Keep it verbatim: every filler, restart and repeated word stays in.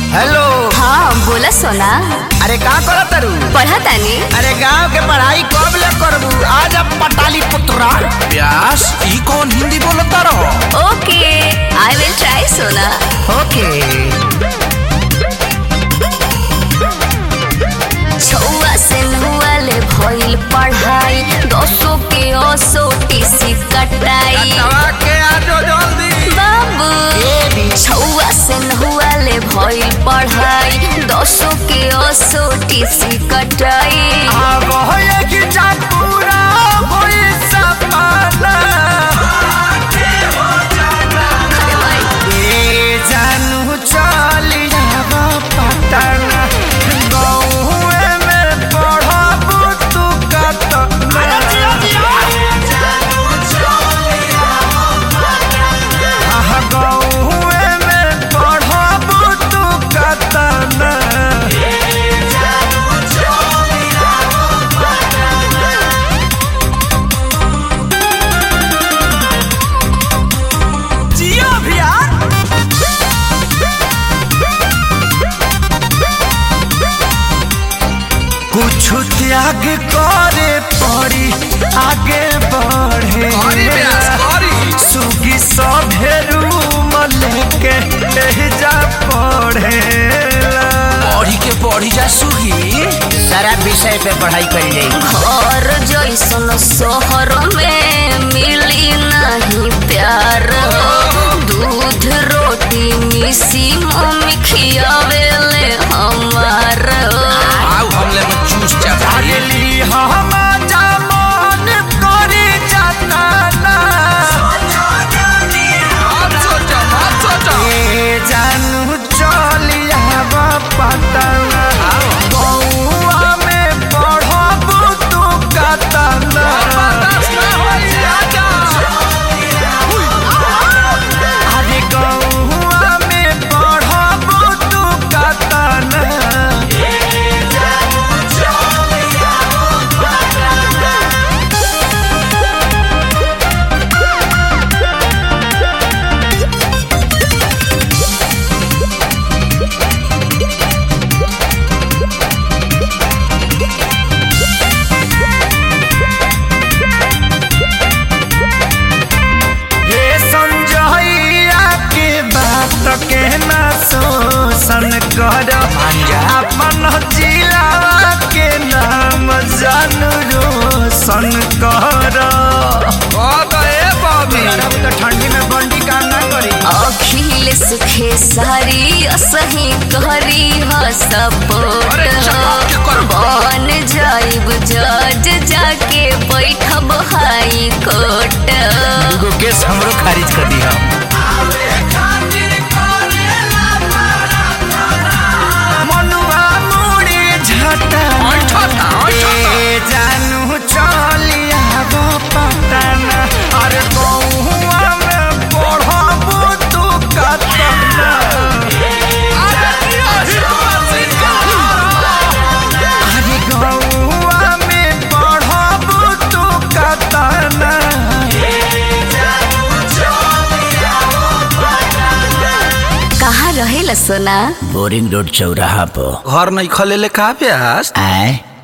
Hello. हाँ बोला सोना। अरे का करत तारू? पढ़ा तानी। अरे गांव के पढ़ाई कब ले करबू? आज अब पटाली पुत्रा। व्यास ई कौन हिंदी बोलता रहो? ओके आई विल ट्राई सोना। ओके। छुआ से नुआ ले भइल पढ़ाई, दसों के ओसो टीसी कटाई। के आजो जल्दी बाबू छुआ से नुआ ले भइल पढ़ाई, दसों के ओसो टीसी कटाई। अब होए कि जा पूरा होई सपना। ए जानू चली जावा पटना, गौए में पढ़बू तू कतना। आहा गौए में पढ़बू तू कतना। जिया भैया कुछ त्याग करे पड़ी आगे बढ़े। सुगी सभे रूम लेके जा पढ़े। पढ़ी के पढ़ी जा सुगी, सारा विषय पे पढ़ाई कर जाए। घर जैसन शहर में मिली नहीं प्यार, दूध रोटी मिसी मम्मी खियावेले हमार। आओ हमले में चूस जा भाई। अगली हम जामन करे जाता ना। ए जानू चलिया पटना, गौआ में पढ़बू तू कतना। अरे गौआ में पढ़बू तू कतना। हे संजइया के बात के ना शोषण कर, अपन जिला के नाम जानू रोशन कर। तो ठंडी में बंडी काम ना करी। अखिलेश खेसारी सही करी ह सपोर्ट, बन जाइब जज जाके बैठब हाई कोर्ट। दुगो केस हमरो खारिज कर दी हम। मनुआ मुड़ी झटा ए जानू चलिया पटना। अरे गौआ में पढ़बू तू कतना। अरे गौआ में पढ़बू तू कतना। कहाँ रहेला सोना? बोरिंग रोड चौराहा पर। घर नहीं खले ले का व्यास? आए